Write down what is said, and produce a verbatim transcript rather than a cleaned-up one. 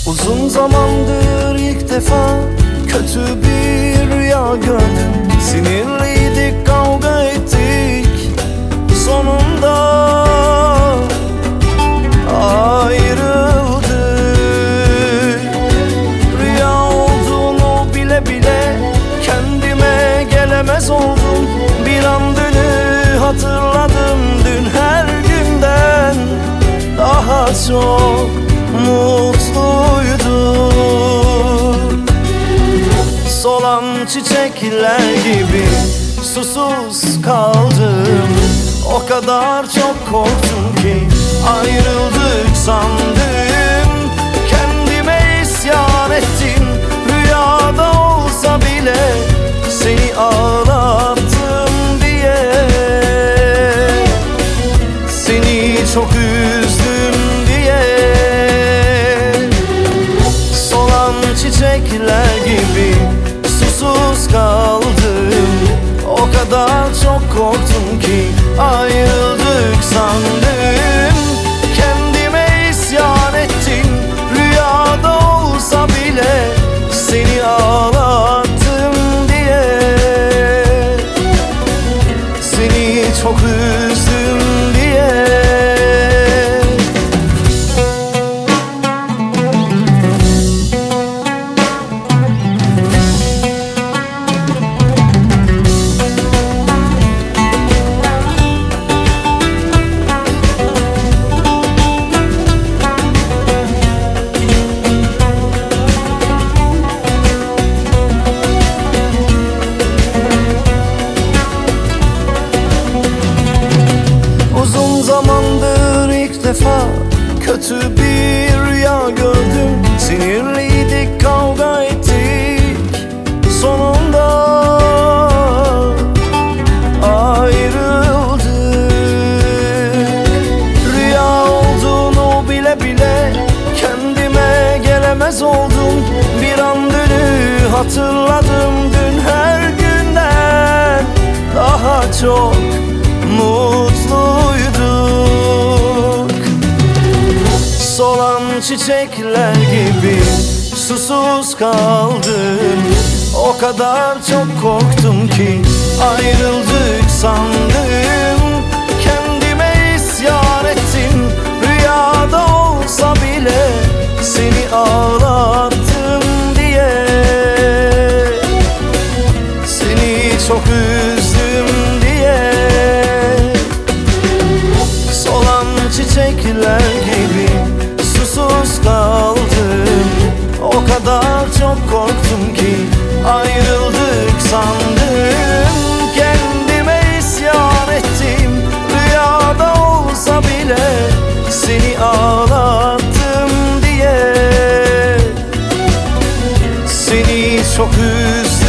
Uzun zamandır ilk defa kötü bir rüya gördüm. Sinirliydik, kavga ettik, sonunda ayrıldık. Rüya olduğunu bile bile kendime gelemez oldum. Bir an dünü hatırladım, dün her günden daha çok mutluydum. Solan çiçekler gibi susuz kaldım. O kadar çok korktum ki ayrıldık sandım. Kendime isyan ettim, rüyada olsa bile seni ağlattım diye. Seni çok üzdüm diye. Solan çiçekler gibi susuz kaldım. O kadar çok korktum ki ayrıldık sandım. Kendime isyan ettim, rüyada olsa bile seni ağlattım diye. Seni çok üzdüm diye. Defa kötü bir rüya gördüm. Sinirliydik, kavga ettik, sonunda ayrıldık. Rüya olduğunu bile bile kendime gelemez oldum. Bir an dünü hatırladım, dün her günden daha çok mutluydum. Solan çiçekler gibi susuz kaldım. O kadar çok korktum ki ayrıldık sandım. Kendime isyan ettim, rüyada olsa bile seni ağlattım diye. Seni çok üzdüm diye. Solan çiçekler gibi susuz kaldım. O kadar çok korktum ki ayrıldık sandım. Kendime isyan ettim, rüyada olsa bile seni ağlattım diye. Seni çok üzdüm.